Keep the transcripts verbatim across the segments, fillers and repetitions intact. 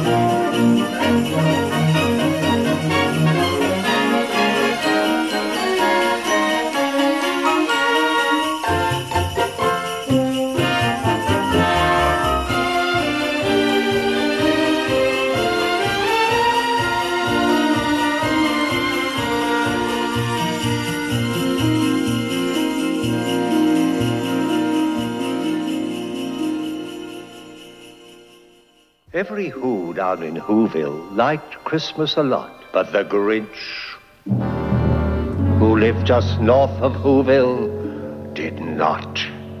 Every Who down in Whoville liked Christmas a lot, but the Grinch, who lived just north of Whoville, did not.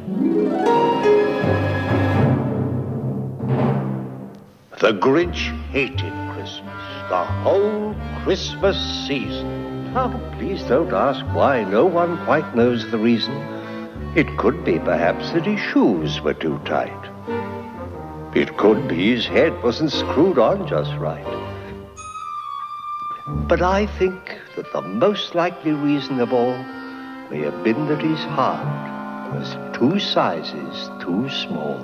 The Grinch hated Christmas, the whole Christmas season. Oh, please don't ask why. No one quite knows the reason. It could be, perhaps, that his shoes were too tight. It could be his head wasn't screwed on just right. But I think that the most likely reason of all may have been that his heart was two sizes too small.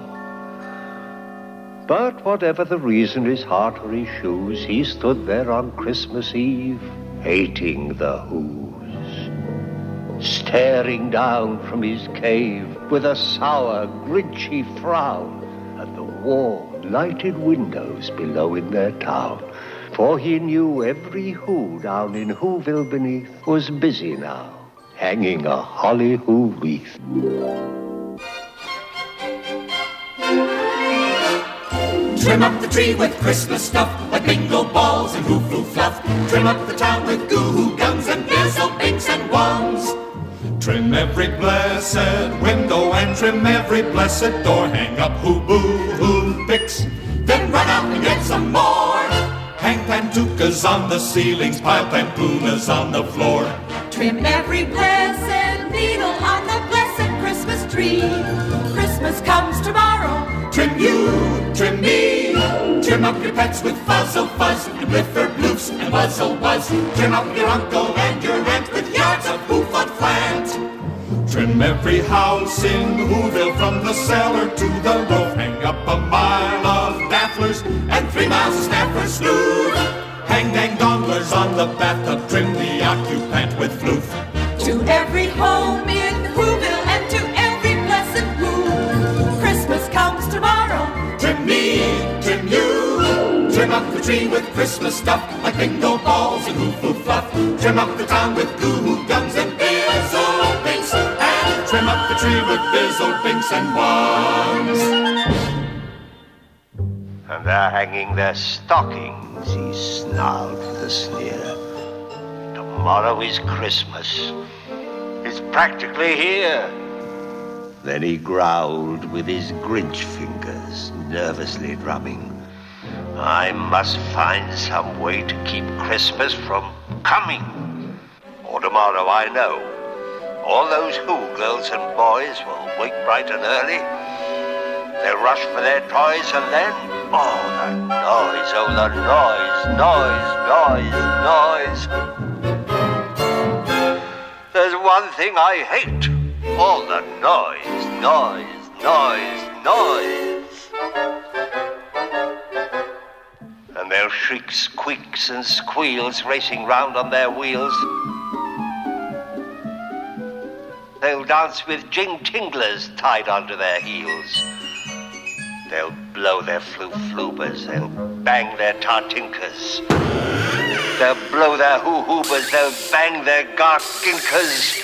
But whatever the reason, his heart or his shoes, he stood there on Christmas Eve, hating the Whos, staring down from his cave with a sour, grinchy frown at the warm, lighted windows below in their town. For he knew every Who down in Whoville beneath was busy now, hanging a holly Who wreath. Trim up the tree with Christmas stuff, like bingo balls and hoo-foo fluff. Trim up the town with goo-hoo guns and bizzle binks and wands. Trim every blessed window and trim every blessed door. Hang up hoo-boo-hoo picks, then run out and get some more. Hang pantukas on the ceilings, pile pampunas on the floor. Trim every blessed needle on the blessed Christmas tree. Christmas comes tomorrow. Trim you, trim me. Trim up your pets with fuzzle fuzz and bliffer bloofs and wuzzle buzz. Trim up your uncle and your aunt with yards of hoof-on flant. Trim every house in Whoville from the cellar to the roof. Hang up a mile of dafflers and three miles of snappers smooth. Hang dang donglers on the bathtub. Trim the occupant with floof. To every home in Whoville and to every blessed Who, Christmas comes tomorrow. Trim me, trim you. Trim up the tree with Christmas stuff, like bingo balls and hoo-foo fluff. Trim up the town with goo-hoo guns and bizzle binks. And trim up the tree with bizzle binks and wands. And they're hanging their stockings, he snarled with a sneer. Tomorrow is Christmas. It's practically here. Then he growled with his Grinch fingers, nervously drumming. I must find some way to keep Christmas from coming. Or tomorrow, I know, all those Who girls and boys will wake bright and early. They'll rush for their toys and then, oh, the noise, oh, the noise, noise, noise. There's one thing I hate. All the noise, noise, noise, noise. And they'll shriek squeaks and squeals racing round on their wheels. They'll dance with jing-tinglers tied onto their heels. They'll blow their floo-floobers, they'll bang their tartinkers. They'll blow their hoo-hoobers, they'll bang their garkinkers.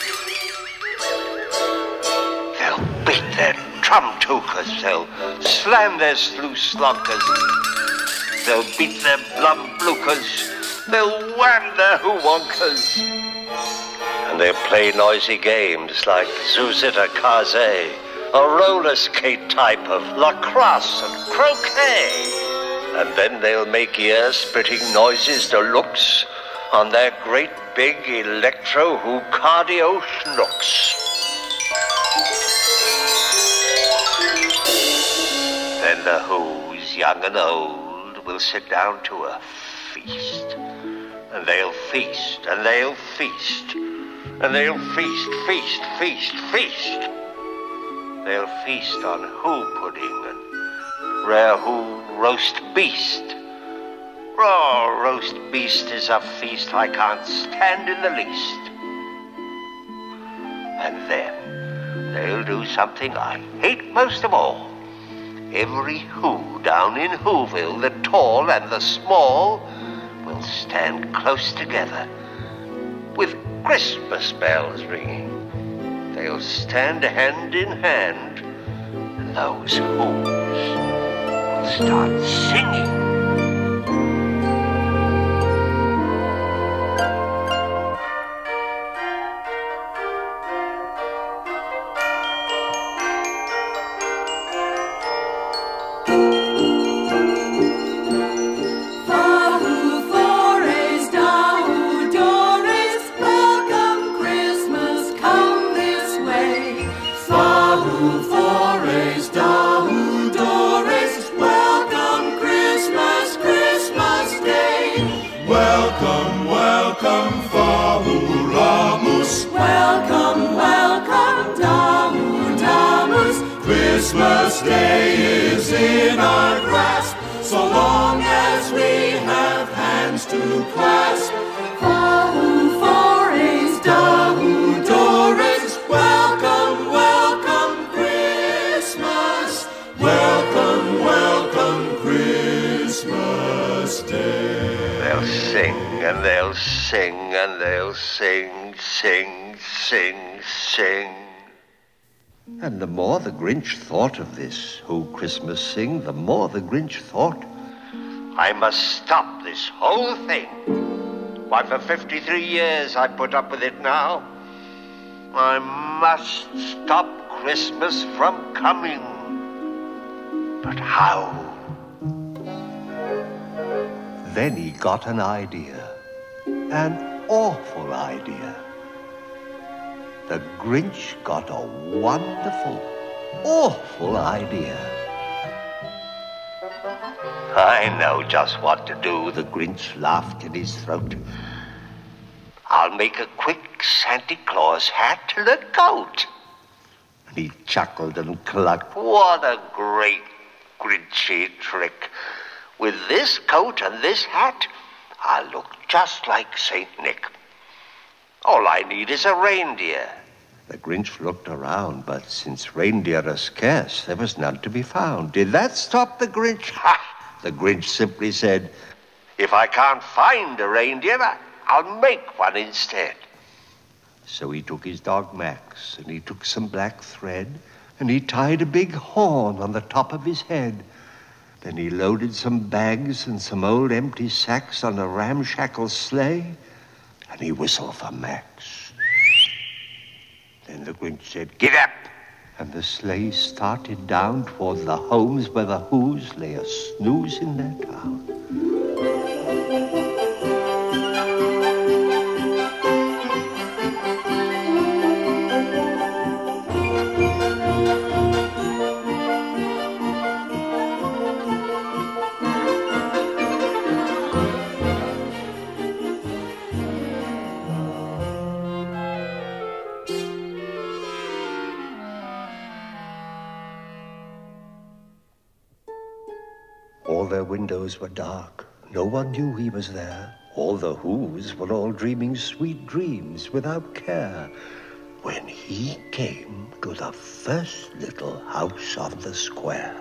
They'll beat their trum-tookers, they'll slam their sloo-slonkers. They'll beat their blum-blookers, they'll wham their hoo-wonkers. And they'll play noisy games like Zuzita Kaze, a roller skate type of lacrosse and croquet. And then they'll make ear-splitting noises deluxe on their great big electro-Who cardio schnooks. Then the Who's, young and old, will sit down to a feast. And they'll feast, and they'll feast, and they'll feast, feast, feast, feast. They'll feast on Who pudding and rare Who roast beast Raw roast beast is a feast I can't stand in the least. And then they'll do something I hate most of all. Every Who down in Whoville, the tall and the small, will stand close together with Christmas bells ringing. They'll stand hand in hand, and those Who's will start singing. Christmas Day is in our grasp, so long as we have hands to clasp. Fahu forays, dahu doris, welcome, welcome Christmas, welcome, welcome Christmas Day. They'll sing and they'll sing and they'll sing, sing, sing, sing. And the more the Grinch thought of this Who Christmas Sing, the more the Grinch thought, I must stop this whole thing. Why, for fifty-three years I put up with it now. I must stop Christmas from coming. But how? Then he got an idea, an awful idea. The Grinch got a wonderful, awful idea. I know just what to do, the Grinch laughed in his throat. I'll make a quick Santa Claus hat and a coat. And he chuckled and clucked. What a great Grinchy trick. With this coat and this hat, I'll look just like Saint Nick. All I need is a reindeer. The Grinch looked around, but since reindeer are scarce, there was none to be found. Did that stop the Grinch? Ha! The Grinch simply said, if I can't find a reindeer, I'll make one instead. So he took his dog Max, and he took some black thread, and he tied a big horn on the top of his head. Then he loaded some bags and some old empty sacks on a ramshackle sleigh, and he whistled for Max. Then the Grinch said, get up! And the sleigh started down toward the homes where the Who's lay a snooze in their town. All their windows were dark. No one knew he was there. All the Who's were all dreaming sweet dreams without care, when he came to the first little house on the square.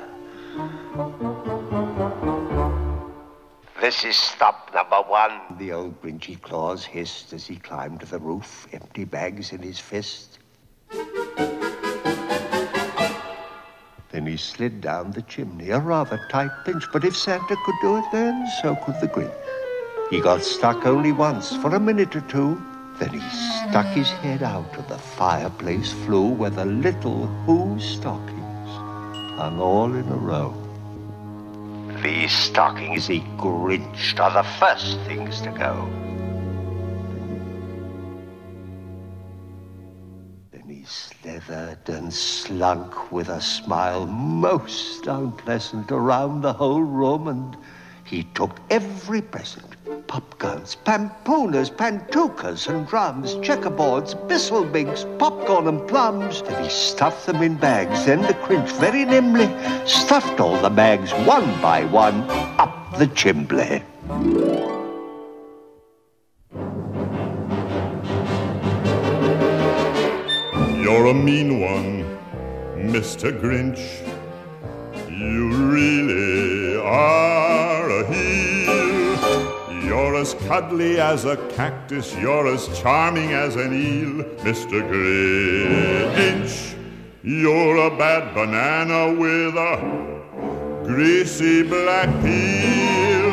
This is stop number one, the old Grinchy Claus hissed as he climbed to the roof, empty bags in his fist. Then he slid down the chimney, a rather tight pinch, but if Santa could do it then, so could the Grinch. He got stuck only once, for a minute or two. Then he stuck his head out of the fireplace flue where the little Who stockings hung all in a row. These stockings, he Grinched, are the first things to go. He slithered and slunk with a smile most unpleasant around the whole room, and he took every present. Popguns, pampooners, pantookas and drums, checkerboards, bisselbinks, popcorn and plums. And he stuffed them in bags. Then the Grinch very nimbly stuffed all the bags one by one up the chimbley. You're a mean one, Mister Grinch. You really are a heel. You're as cuddly as a cactus. You're as charming as an eel, Mister Grinch. You're a bad banana with a greasy black peel.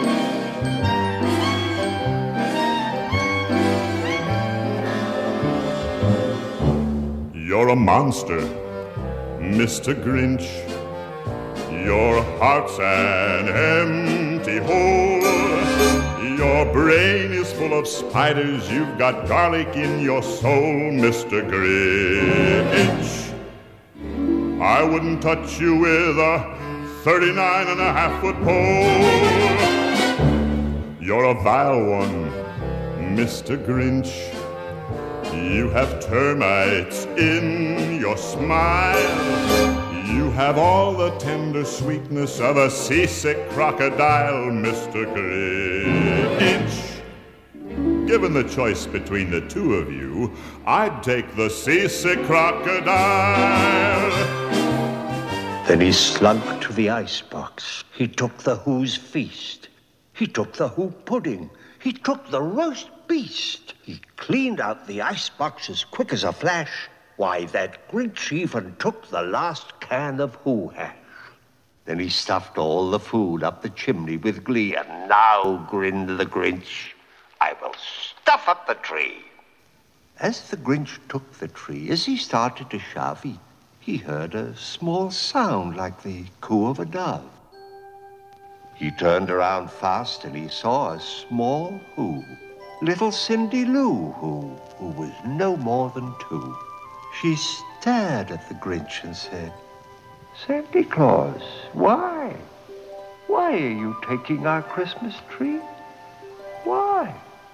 You're a monster, Mister Grinch. Your heart's an empty hole. Your brain is full of spiders. You've got garlic in your soul, Mister Grinch. I wouldn't touch you with a thirty-nine and a half foot pole. You're a vile one, Mister Grinch. You have termites in your smile. You have all the tender sweetness of a seasick crocodile, Mister Grinch. Given the choice between the two of you, I'd take the seasick crocodile. Then he slunk to the icebox. He took the Who's feast. He took the Who pudding. He took the roast beast. He cleaned out the icebox as quick as a flash. Why, that Grinch even took the last can of Who hash. Then he stuffed all the food up the chimney with glee. And now, grinned the Grinch, I will stuff up the tree. As the Grinch took the tree, as he started to shove, he, he heard a small sound like the coo of a dove. He turned around fast and he saw a small Who, little Cindy Lou Who, who was no more than two. She stared at the Grinch and said, Santa Claus, why? Why are you taking our Christmas tree? Why?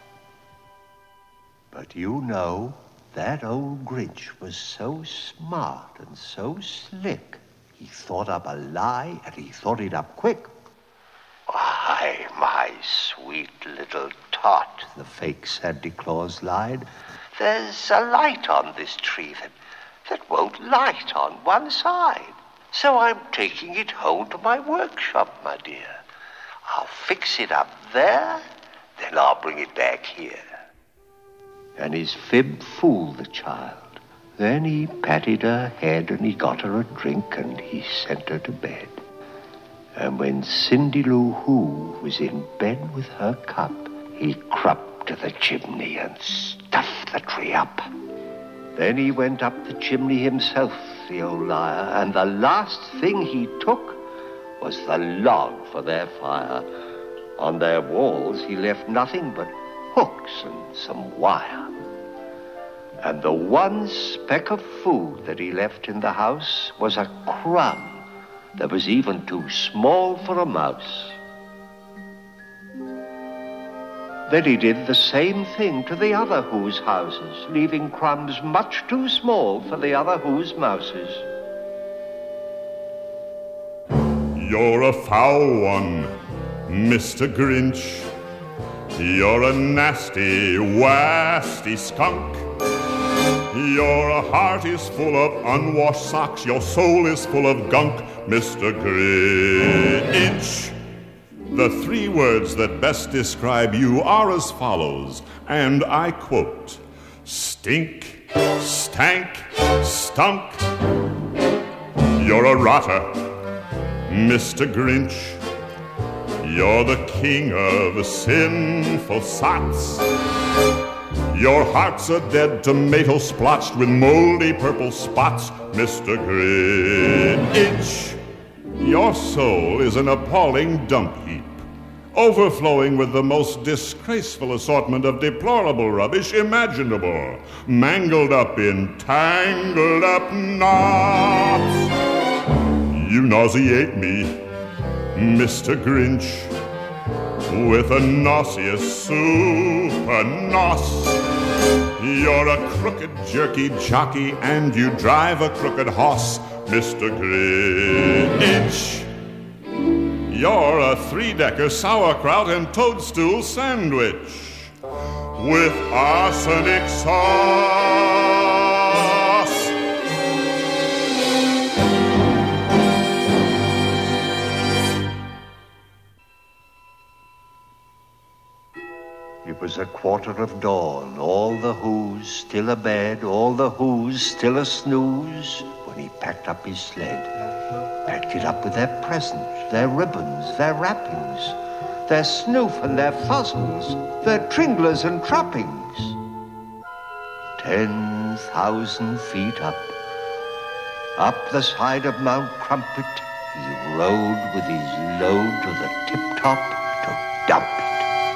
But you know, that old Grinch was so smart and so slick. He thought up a lie, and he thought it up quick. Why, my sweet little tot, the fake Santa Claus lied. There's a light on this tree that, that won't light on one side. So I'm taking it home to my workshop, my dear. I'll fix it up there, then I'll bring it back here. And his fib fooled the child. Then he patted her head and he got her a drink and he sent her to bed. And when Cindy Lou Who was in bed with her cup, he crept to the chimney and stuffed the tree up. Then he went up the chimney himself, the old liar, and the last thing he took was the log for their fire. On their walls he left nothing but hooks and some wire. And the one speck of food that he left in the house was a crumb that was even too small for a mouse. Then he did the same thing to the other Who's houses, leaving crumbs much too small for the other Who's mouses. You're a foul one, Mister Grinch. You're a nasty, wasty skunk. Your heart is full of unwashed socks. Your soul is full of gunk, Mister Grinch. The three words that best describe you are as follows, and I quote, stink, stank, stunk. You're a rotter, Mister Grinch. You're the king of sinful sots. Your heart's a dead tomato splotched with moldy purple spots, Mister Grinch. Your soul is an appalling dump heap, overflowing with the most disgraceful assortment of deplorable rubbish imaginable, mangled up in tangled up knots. You nauseate me, Mister Grinch, with a nauseous super nos. You're a crooked, jerky jockey, and you drive a crooked hoss, Mister Grinch. You're a three-decker sauerkraut and toadstool sandwich with arsenic sauce. It was a quarter of dawn, all the Who's still abed, all the Who's still a snooze, when he packed up his sled. Packed it up with their presents, their ribbons, their wrappings, their snoof and their fuzzles, their tringlers and trappings. Ten thousand feet up, up the side of Mount Crumpet, he rode with his load to the tip-top to dump it.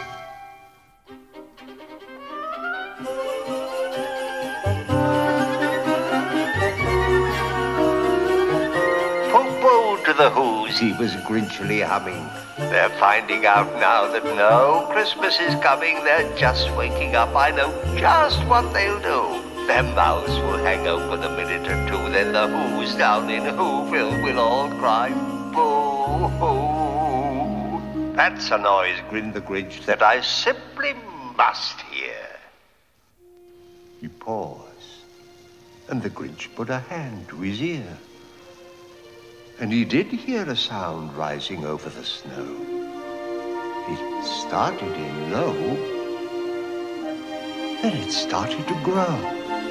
The Who's, he was grinchily humming. They're finding out now that no Christmas is coming. They're just waking up. I know just what they'll do. Their mouths will hang open a minute or two. Then the Who's down in Whoville will all cry, boo-hoo. That's a noise, grinned the Grinch, that I simply must hear. He paused, and the Grinch put a hand to his ear. And he did hear a sound rising over the snow. It started in low, then it started to grow.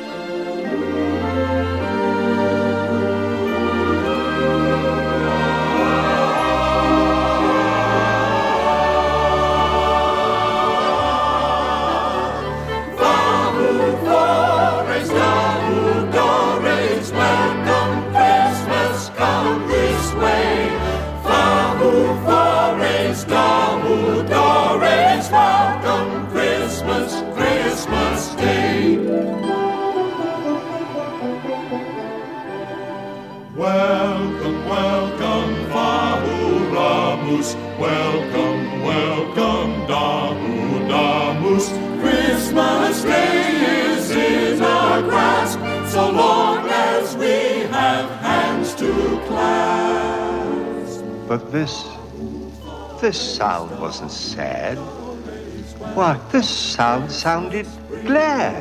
Welcome, welcome, Damu Damus. Christmas Day is in our grasp, so long as we have hands to clasp. But this, this sound wasn't sad. Why, this sound sounded glad.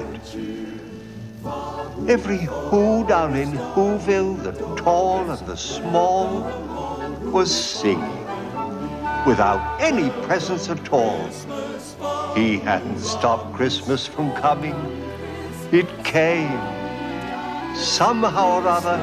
Every Who down in Whoville, the tall and the small, was singing. Without any presents at all. He hadn't stopped Christmas from coming. It came. Somehow or other,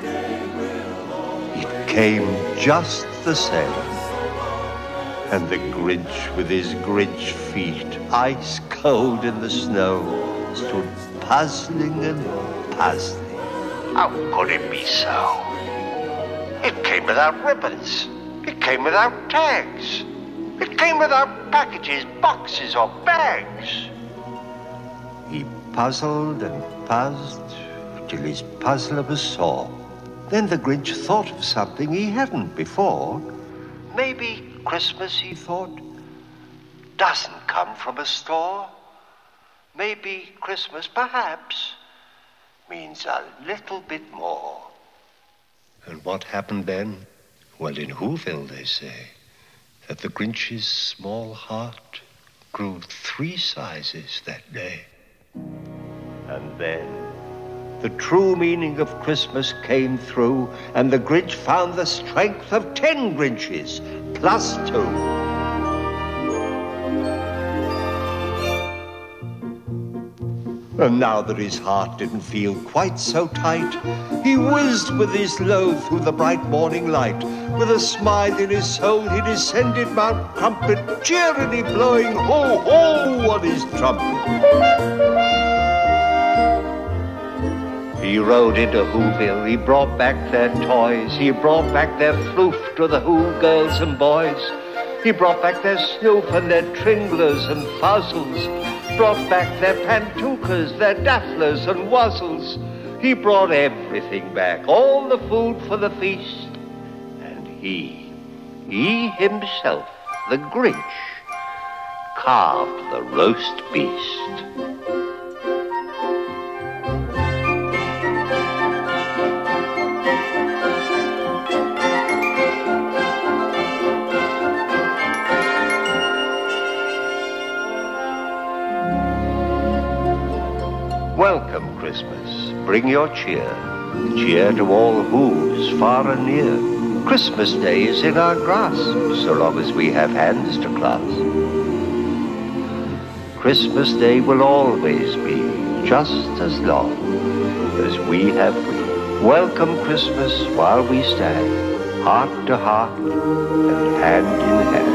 it came just the same. And the Grinch with his Grinch feet, ice cold in the snow, stood puzzling and puzzling. How could it be so? It came without ribbons. It came without tags. It came without packages, boxes, or bags. He puzzled and puzzled till his puzzler was sore. Then the Grinch thought of something he hadn't before. Maybe Christmas, he thought, doesn't come from a store. Maybe Christmas, perhaps, means a little bit more. And what happened then? Well, in Whoville, they say, that the Grinch's small heart grew three sizes that day. And then the true meaning of Christmas came through, and the Grinch found the strength of ten Grinches, plus two. And now that his heart didn't feel quite so tight, he whizzed with his load through the bright morning light. With a smile in his soul, he descended Mount Crumpet, cheerily blowing ho-ho on his trumpet. He rode into Whoville, he brought back their toys, he brought back their floof to the Who girls and boys. He brought back their snoof and their tringlers and fuzzles, brought back their pantookas, their dafflers and wuzzles. He brought everything back, all the food for the feast. And he, he himself, the Grinch, carved the roast beast. Welcome, Christmas. Bring your cheer. Cheer to all who's far and near. Christmas Day is in our grasp, so long as we have hands to clasp. Christmas Day will always be just as long as we have we. Welcome Christmas while we stand, heart to heart and hand in hand.